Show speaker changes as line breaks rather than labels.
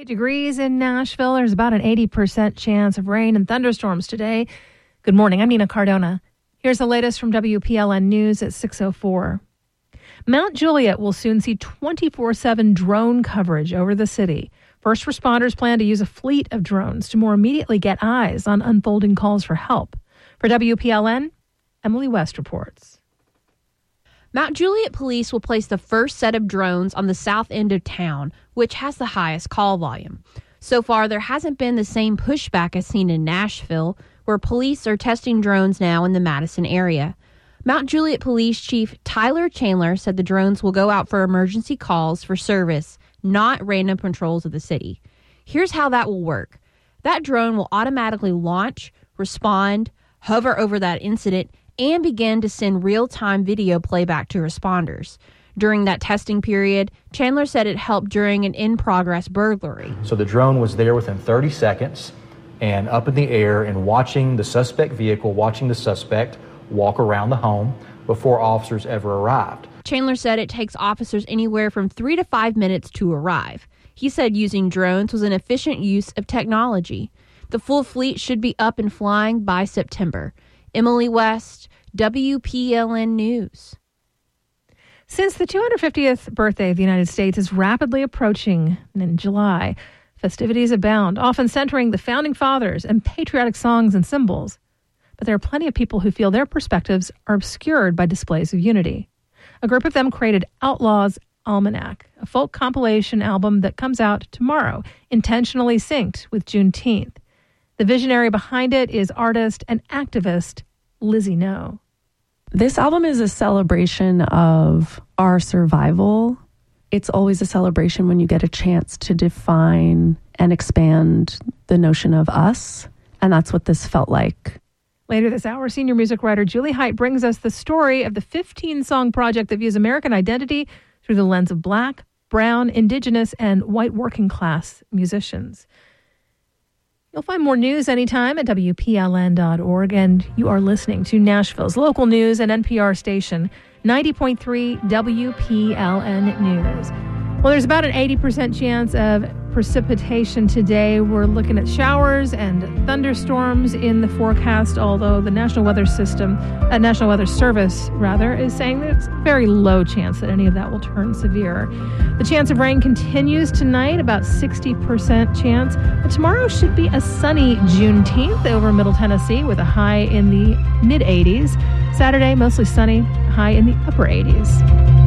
8 degrees in Nashville. There's about an 80% chance of rain and thunderstorms today. Good morning. I'm Nina Cardona. Here's the latest from WPLN News at 6:04. Mount Juliet will soon see 24/7 drone coverage over the city. First responders plan to use a fleet of drones to more immediately get eyes on unfolding calls for help. For WPLN, Emily West reports.
Mount Juliet Police will place the first set of drones on the south end of town, which has the highest call volume. So far, there hasn't been the same pushback as seen in Nashville, where police are testing drones now in the Madison area. Mount Juliet Police Chief Tyler Chandler said the drones will go out for emergency calls for service, not random patrols of the city. Here's how that will work. That drone will automatically launch, respond, hover over that incident, and begin to send real-time video playback to responders. During that testing period, Chandler said it helped during an in-progress burglary.
So the drone was there within 30 seconds and up in the air and watching the suspect vehicle, watching the suspect walk around the home before officers ever arrived.
Chandler said it takes officers anywhere from 3 to 5 minutes to arrive. He said using drones was an efficient use of technology. The full fleet should be up and flying by September. Emily West, WPLN News.
Since the 250th birthday of the United States is rapidly approaching in July, festivities abound, often centering the founding fathers and patriotic songs and symbols. But there are plenty of people who feel their perspectives are obscured by displays of unity. A group of them created Outlaws Almanac, a folk compilation album that comes out tomorrow, intentionally synced with Juneteenth. The visionary behind it is artist and activist Lizzie No.
This album is a celebration of our survival. It's always a celebration when you get a chance to define and expand the notion of us, and that's what this felt like.
Later this hour, senior music writer Julie Height brings us the story of the 15-song project that views American identity through the lens of Black, Brown, Indigenous, and white working-class musicians. You'll find more news anytime at WPLN.org, and you are listening to Nashville's local news and NPR station, 90.3 WPLN News. Well, there's about an 80% chance of precipitation today. We're looking at showers and thunderstorms in the forecast, although the National Weather Service, is saying that it's a very low chance that any of that will turn severe. The chance of rain continues tonight, about 60% chance. But tomorrow should be a sunny Juneteenth over Middle Tennessee with a high in the mid-80s. Saturday, mostly sunny, high in the upper 80s.